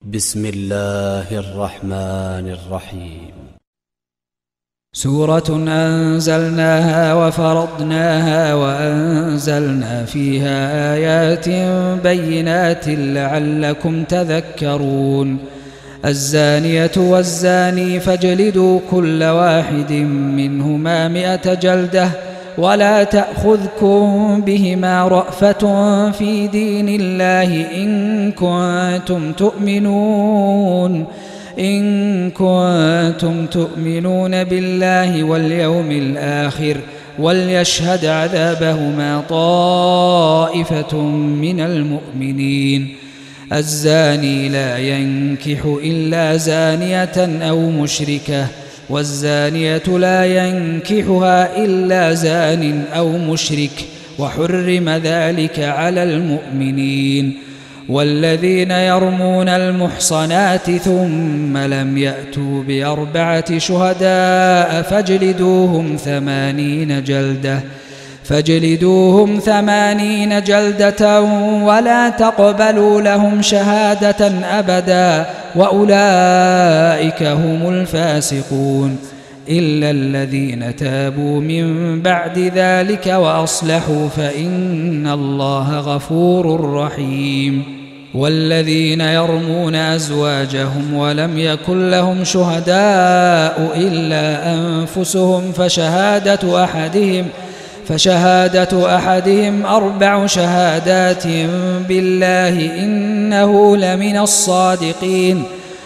بسم الله الرحمن الرحيم. سورة أنزلناها وفرضناها وأنزلنا فيها آيات بينات لعلكم تذكرون. الزانية والزاني فاجلدوا كل واحد منهما 100 جلدة ولا تأخذكم بهما رأفة في دين الله إن كنتم تؤمنون بالله واليوم الآخر وليشهد عذابهما طائفة من المؤمنين. الزاني لا ينكح إلا زانية أو مشركة والزانية لا ينكحها إلا زان أو مشرك وحرم ذلك على المؤمنين. والذين يرمون المحصنات ثم لم يأتوا ب4 شهداء فاجلدوهم 80 جلدة ولا تقبلوا لهم شهادة أبدا وأولئك هم الفاسقون إلا الذين تابوا من بعد ذلك وأصلحوا فإن الله غفور رحيم. والذين يرمون أزواجهم ولم يكن لهم شهداء إلا أنفسهم فشهادة أحدهم 4 شهادات بالله إنه لمن الصادقين.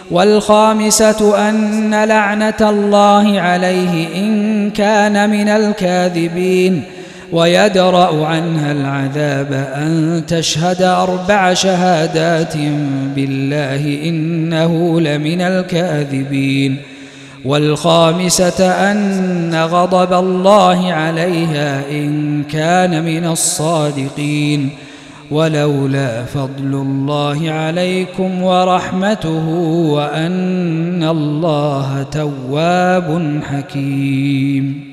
والخامسة أن لعنة الله عليه إن كان من الكاذبين. ويدرأ عنها العذاب أن تشهد 4 شهادات بالله إنه لمن الكاذبين. والخامسة أن غضب الله عليها إن كان من الصادقين. ولولا فضل الله عليكم ورحمته وأن الله تواب حكيم.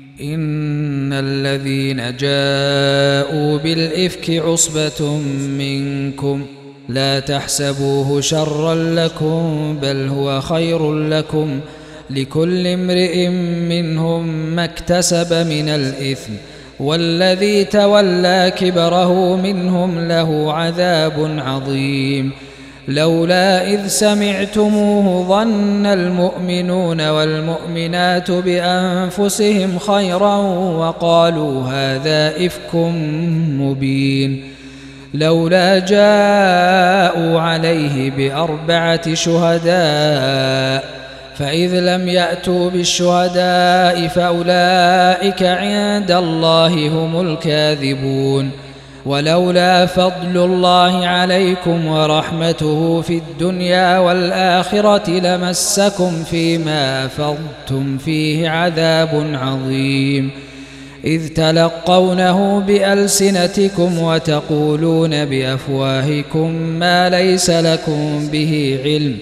إن الذين جاءوا بالإفك عصبة منكم لا تحسبوه شرا لكم بل هو خير لكم لكل امرئ منهم ما اكتسب من الإثم والذي تولى كبره منهم له عذاب عظيم. لولا إذ سمعتموه ظن المؤمنون والمؤمنات بأنفسهم خيرا وقالوا هذا إفك مبين. لولا جاءوا عليه ب4 شهداء فإذ لم يأتوا بالشهداء فأولئك عند الله هم الكاذبون. ولولا فضل الله عليكم ورحمته في الدنيا والآخرة لمسكم فيما أفضتم فيه عذاب عظيم. إذ تلقونه بألسنتكم وتقولون بأفواهكم ما ليس لكم به علم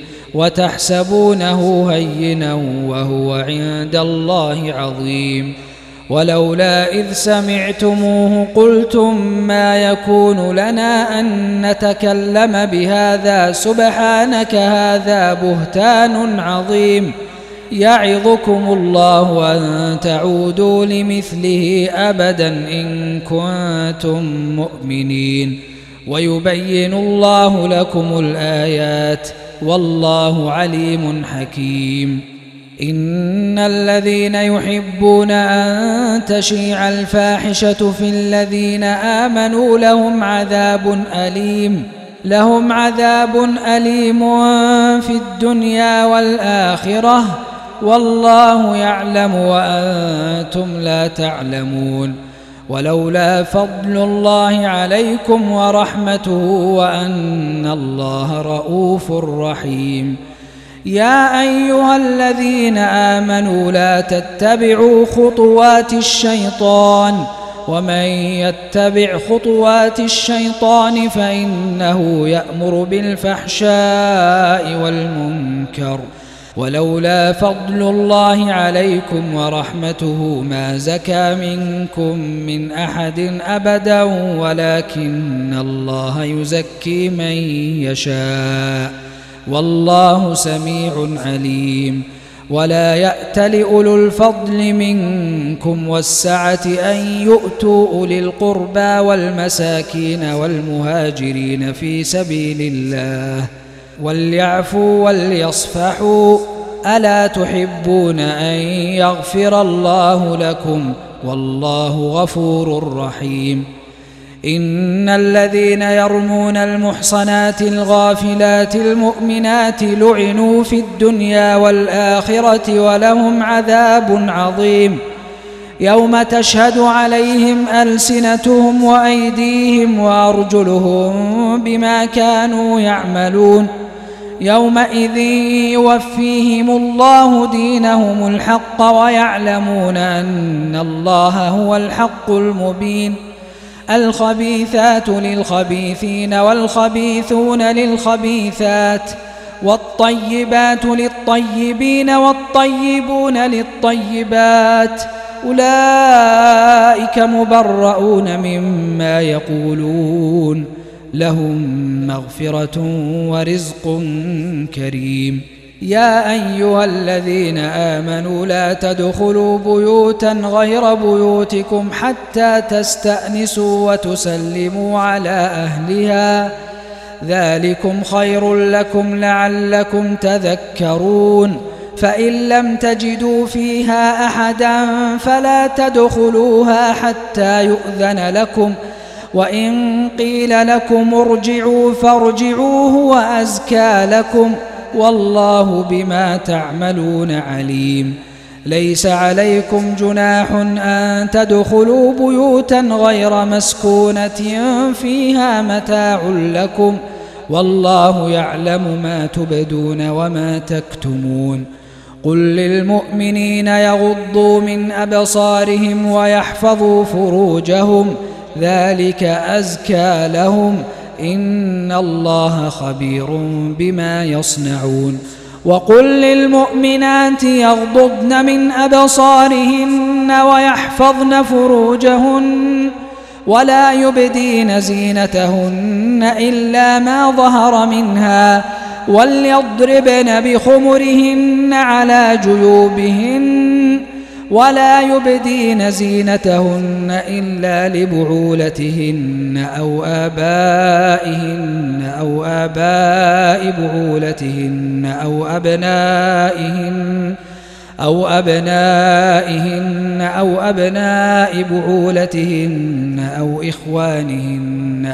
وتحسبونه هينا وهو عند الله عظيم. ولولا إذ سمعتموه قلتم ما يكون لنا أن نتكلم بهذا سبحانك هذا بهتان عظيم. يعظكم الله أن تعودوا لمثله أبدا إن كنتم مؤمنين. ويبين الله لكم الآيات والله عليم حكيم. إن الذين يحبون أن تشيع الفاحشة في الذين آمنوا لهم عذاب أليم في الدنيا والآخرة والله يعلم وأنتم لا تعلمون. ولولا فضل الله عليكم ورحمته وأن الله رؤوف رحيم. يا أيها الذين آمنوا لا تتبعوا خطوات الشيطان ومن يتبع خطوات الشيطان فإنه يأمر بالفحشاء والمنكر. ولولا فضل الله عليكم ورحمته ما زكى منكم من أحد أبدا ولكن الله يزكي من يشاء والله سميع عليم. ولا يأتل أولو الفضل منكم والسعة أن يؤتوا أولي القربى والمساكين والمهاجرين في سبيل الله وليعفوا وليصفحوا ألا تحبون أن يغفر الله لكم والله غفور رحيم. إن الذين يرمون المحصنات الغافلات المؤمنات لعنوا في الدنيا والآخرة ولهم عذاب عظيم يوم تشهد عليهم ألسنتهم وأيديهم وأرجلهم بما كانوا يعملون يومئذ يوفيهم الله دينهم الحق ويعلمون أن الله هو الحق المبين. الخبيثات للخبيثين والخبيثون للخبيثات والطيبات للطيبين والطيبون للطيبات أولئك مبرؤون مما يقولون لهم مغفرة ورزق كريم. يا أيها الذين آمنوا لا تدخلوا بيوتا غير بيوتكم حتى تستأنسوا وتسلموا على أهلها ذلكم خير لكم لعلكم تذكرون. فإن لم تجدوا فيها أحدا فلا تدخلوها حتى يؤذن لكم وإن قيل لكم ارجعوا فارجعوا هو أزكى لكم والله بما تعملون عليم. ليس عليكم جناح أن تدخلوا بيوتا غير مسكونة فيها متاع لكم والله يعلم ما تبدون وما تكتمون. قل للمؤمنين يغضوا من أبصارهم ويحفظوا فروجهم ذلك أزكى لهم إن الله خبير بما يصنعون. وقل للمؤمنات يغضضن من أبصارهن ويحفظن فروجهن ولا يبدين زينتهن إلا ما ظهر منها وليضربن بخمرهن على جيوبهن ولا يبدين زينتهن إلا لبعولتهن أو آبائهن أو آباء بعولتهن أو أبنائهن أو أبناء بعولتهن أو إخوانهن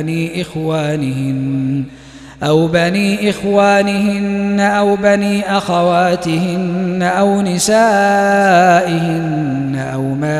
أو بني إخوانهن أو بني أخواتهن أو نسائهن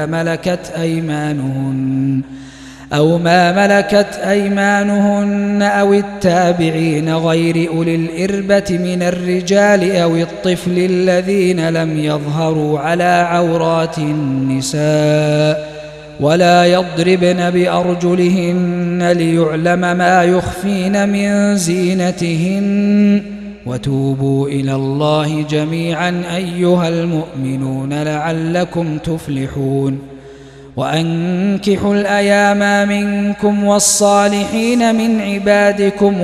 أو ما ملكت أيمانهن أو التابعين غير أولي الإربة من الرجال أو الطفل الذين لم يظهروا على عورات النساء ولا يضربن بأرجلهن ليعلم ما يخفين من زينتهن وتوبوا إلى الله جميعا أيها المؤمنون لعلكم تفلحون. وأنكحوا الأيام منكم والصالحين من عبادكم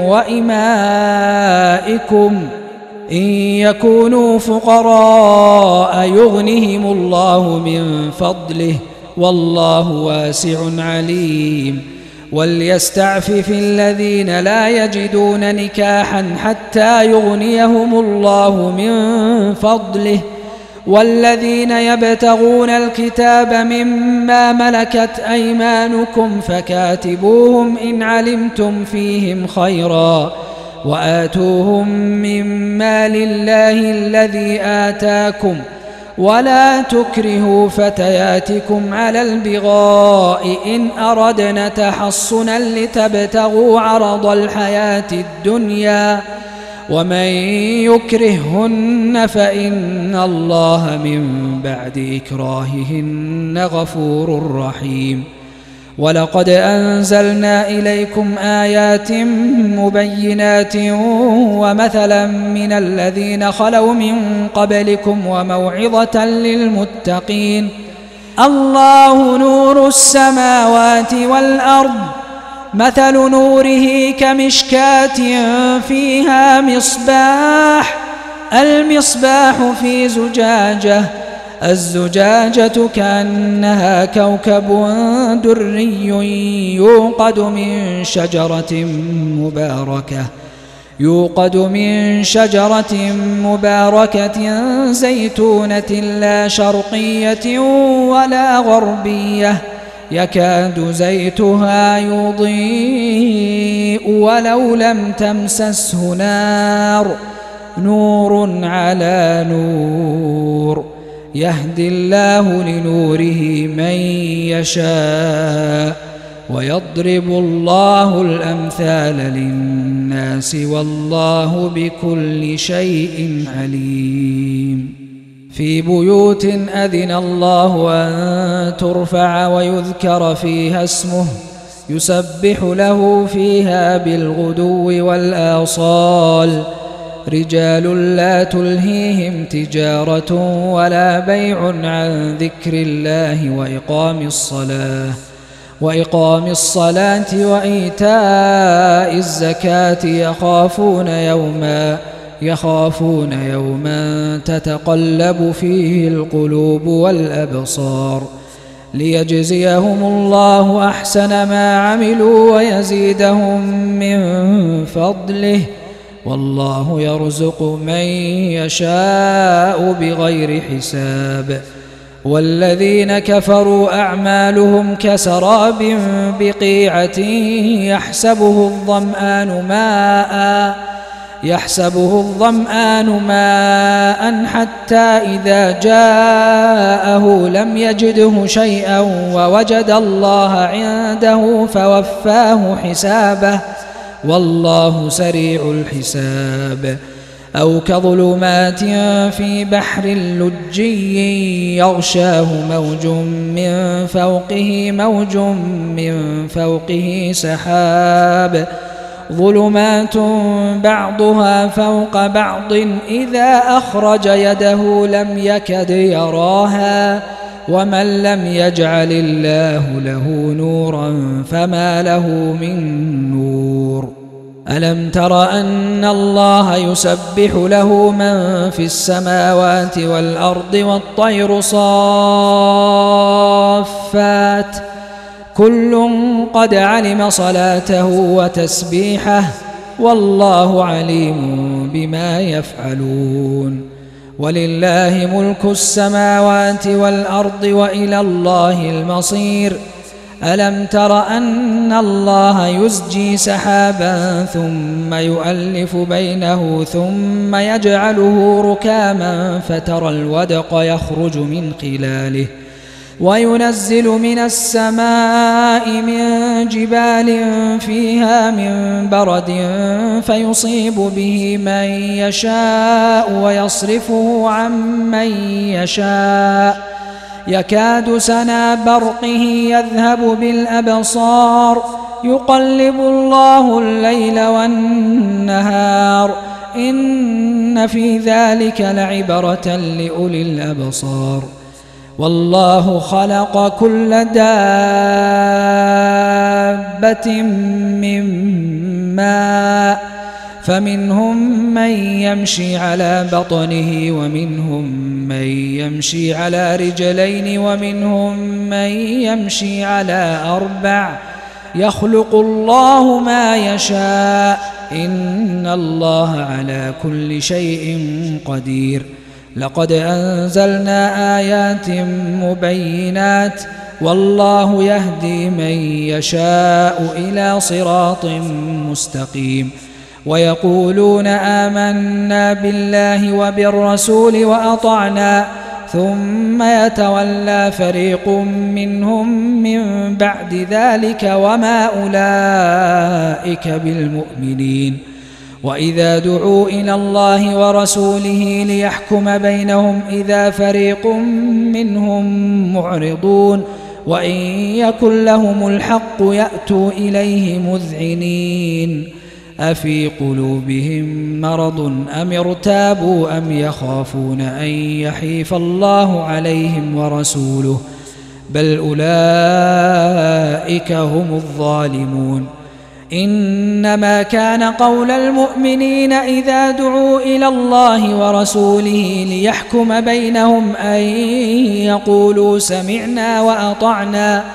وإمائكم إن يكونوا فقراء يغنهم الله من فضله والله واسع عليم. وليستعفف الذين لا يجدون نكاحا حتى يغنيهم الله من فضله والذين يبتغون الكتاب مما ملكت أيمانكم فكاتبوهم إن علمتم فيهم خيرا وآتوهم مما لله الذي آتاكم ولا تكرهوا فتياتكم على البغاء إن أردنا تحصنا لتبتغوا عرض الحياة الدنيا ومن يكرههن فإن الله من بعد إكراههن غفور رحيم. ولقد أنزلنا إليكم آيات مبينات ومثلا من الذين خلوا من قبلكم وموعظة للمتقين. الله نور السماوات والأرض مثل نوره كمشكاة فيها مصباح، المصباح في زجاجة، الزجاجة كأنها كوكب دري يوقد من شجرة مباركة زيتونة لا شرقية ولا غربية، يكاد زيتها يضيء ولو لم تمسسه نار، نور على نور، يهدي الله لنوره من يشاء، ويضرب الله الأمثال للناس والله بكل شيء عليم. في بيوت أذن الله أن ترفع ويذكر فيها اسمه يسبح له فيها بالغدو والآصال، رجال لا تلهيهم تجارة ولا بيع عن ذكر الله وإقام الصلاة وإيتاء الزكاة يخافون يوما تتقلب فيه القلوب والأبصار، ليجزيهم الله أحسن ما عملوا ويزيدهم من فضله، والله يرزق من يشاء بغير حساب. والذين كفروا أعمالهم كسراب بقيعة يحسبه الظمآن ماء حتى إذا جاءه لم يجده شيئا ووجد الله عنده فوفاه حسابه، والله سريع الحساب. أو كظلمات في بحر لجي يغشاه موج من فوقه سحاب، ظلمات بعضها فوق بعض إذا أخرج يده لم يكد يراها، ومن لم يجعل الله له نورا فما له من نور. ألم تر أن الله يسبح له من في السماوات والأرض والطير صافات، كل قد علم صلاته وتسبيحه، والله عليم بما يفعلون. ولله ملك السماوات والأرض وإلى الله المصير. ألم تر أن الله يزجي سحابا ثم يؤلف بينه ثم يجعله ركاما فترى الودق يخرج من خلاله، وينزل من السماء من جبال فيها من برد فيصيب به من يشاء ويصرفه عن من يشاء، يكاد سنا برقه يذهب بالأبصار، يقلب الله الليل والنهار، إن في ذلك لعبرة لأولي الأبصار. والله خلق كل دابة من ماء، فمنهم من يمشي على بطنه ومنهم من يمشي على رجلين ومنهم من يمشي على أربع، يخلق الله ما يشاء، إن الله على كل شيء قدير. لقد أنزلنا آيات مبينات، والله يهدي من يشاء إلى صراط مستقيم. ويقولون آمنا بالله وبالرسول وأطعنا، ثم يتولى فريق منهم من بعد ذلك وما أولئك بالمؤمنين. وإذا دعوا إلى الله ورسوله ليحكم بينهم إذا فريق منهم معرضون، وإن يكن لهم الحق يأتوا إليه مذعنين. أفي قلوبهم مرض أم ارتابوا أم يخافون أن يحيف الله عليهم ورسوله، بل أولئك هم الظالمون. إنما كان قول المؤمنين إذا دعوا إلى الله ورسوله ليحكم بينهم أن يقولوا سمعنا وأطعنا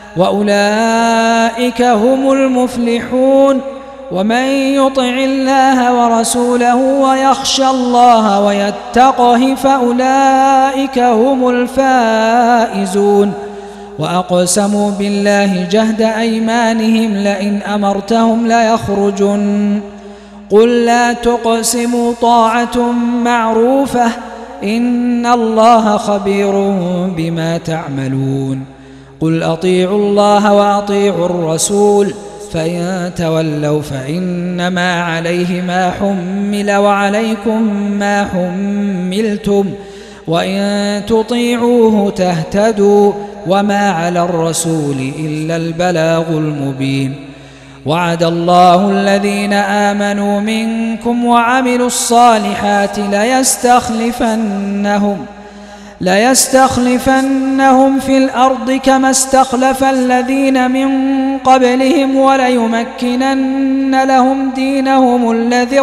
وأولئك هم المفلحون ومن يطع الله ورسوله ويخشى الله ويتقه فأولئك هم الفائزون وأقسموا بالله جهد أيمانهم لئن أمرتهم ليخرجن قل لا تقسموا طاعة معروفة إن الله خبير بما تعملون قل أطيعوا الله وأطيعوا الرسول فإن تولوا فإنما عليه ما حمل وعليكم ما حملتم وإن تطيعوه تهتدوا وما على الرسول إلا البلاغ المبين وعد الله الذين آمنوا منكم وعملوا الصالحات ليستخلفنهم في الأرض كما استخلف الذين من قبلهم وليمكنن لهم دينهم الذي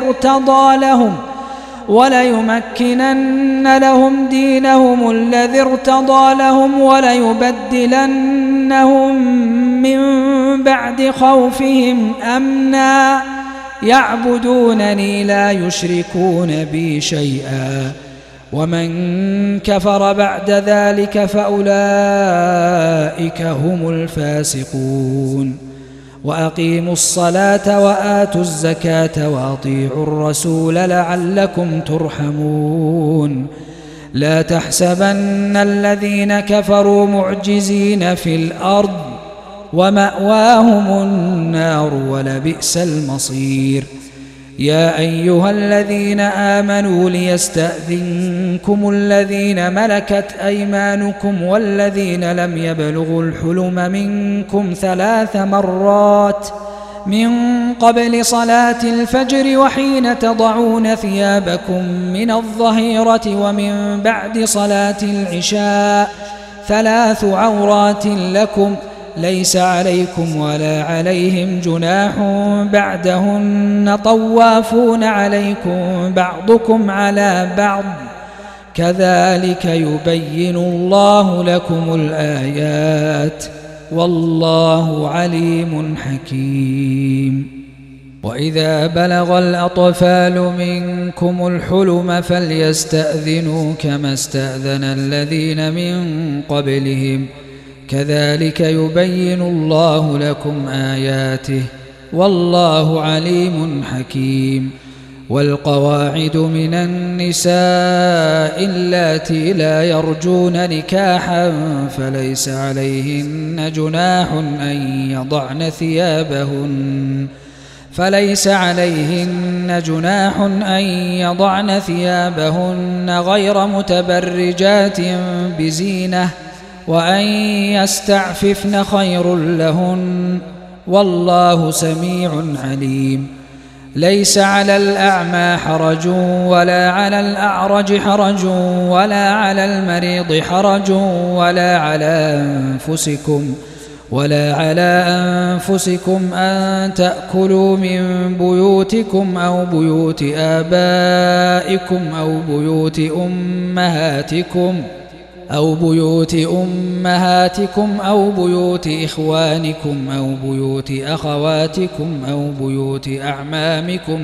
ارتضى لهم وليبدلنهم من بعد خوفهم أمنا يعبدونني لا يشركون بي شيئا ومن كفر بعد ذلك فأولئك هم الفاسقون وأقيموا الصلاة وآتوا الزكاة وأطيعوا الرسول لعلكم ترحمون لا تحسبن الذين كفروا معجزين في الأرض ومأواهم النار ولبئس المصير يا أيها الذين آمنوا ليستأذنكم الذين ملكت أيمانكم والذين لم يبلغوا الحلم منكم 3 مرات من قبل صلاة الفجر وحين تضعون ثيابكم من الظهيرة ومن بعد صلاة العشاء 3 عورات لكم ليس عليكم ولا عليهم جناح بعدهن طوافون عليكم بعضكم على بعض كذلك يبين الله لكم الآيات والله عليم حكيم وإذا بلغ الأطفال منكم الحلم فليستأذنوا كما استأذن الذين من قبلهم كذلك يبين الله لكم آياته والله عليم حكيم والقواعد من النساء اللاتي لا يرجون نكاحا فليس عليهن جناح أن يضعن ثيابهن غير متبرجات بزينة وأن يستعففن خير لهن والله سميع عليم ليس على الأعمى حرج ولا على الأعرج حرج ولا على المريض حرج ولا على أنفسكم أن تأكلوا من بيوتكم أو بيوت آبائكم أو بيوت أمهاتكم أو بيوت إخوانكم أو بيوت أخواتكم أو بيوت أعمامكم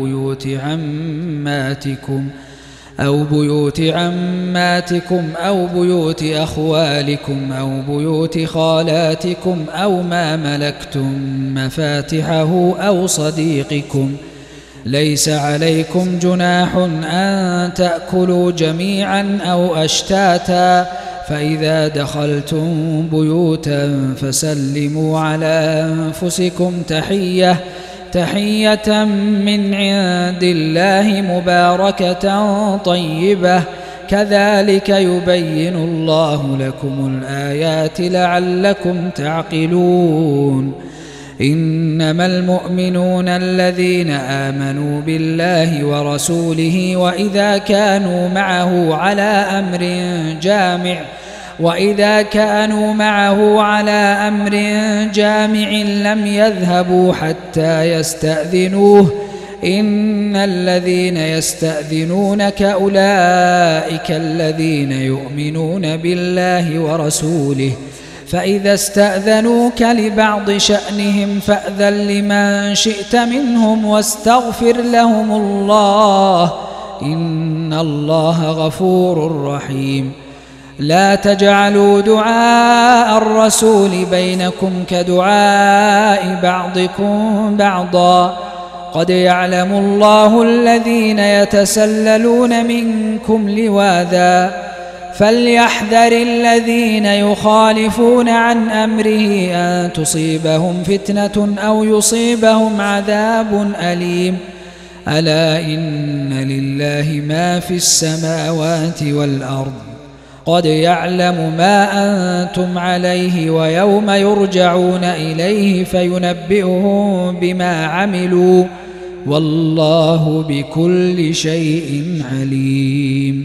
أو بيوت عماتكم أو بيوت أخوالكم أو بيوت خالاتكم أو ما ملكتم مفاتحه أو صديقكم ليس عليكم جناح أن تأكلوا جميعا أو أشتاتا فإذا دخلتم بيوتا فسلموا على أنفسكم تحية من عند الله مباركة طيبة كذلك يبين الله لكم الآيات لعلكم تعقلون إنما المؤمنون الذين آمنوا بالله ورسوله وإذا كانوا معه على أمر جامع وإذا كانوا معه على أمر جامع لم يذهبوا حتى يستأذنوه إن الذين يستأذنونك أولئك الذين يؤمنون بالله ورسوله فإذا استأذنوك لبعض شأنهم فأذن لمن شئت منهم واستغفر لهم الله إن الله غفور رحيم. لا تجعلوا دعاء الرسول بينكم كدعاء بعضكم بعضا قد يعلم الله الذين يتسللون منكم لواذا فليحذر الذين يخالفون عن أمره أن تصيبهم فتنة أو يصيبهم عذاب أليم. ألا إن لله ما في السماوات والأرض قد يعلم ما أنتم عليه ويوم يرجعون إليه فينبئهم بما عملوا والله بكل شيء عليم.